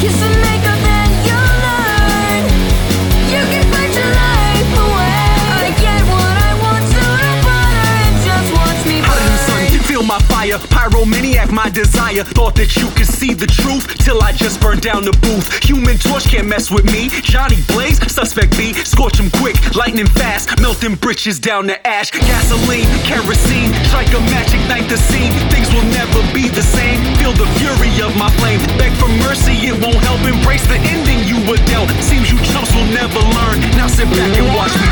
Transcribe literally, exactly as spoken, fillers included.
kiss and make up, then you'll learn. You can fight your life away. I get what I want, so don't bother and just watch me burn. Hotter than the sun, you feel my fire. Pyromaniac, my desire. Thought that you could see the truth till I just burned down the booth. Human Torch can't mess with me. Johnny Blaze, suspect B. Scorch him quick, lightning fast. Melting britches down to ash. Gasoline, kerosene. Strike a match, ignite the scene. Things will never be the same. Feel the fury of my flame. Beg for mercy, it won't help. Embrace the ending you were dealt. Seems you chumps will never learn. Now sit back and watch me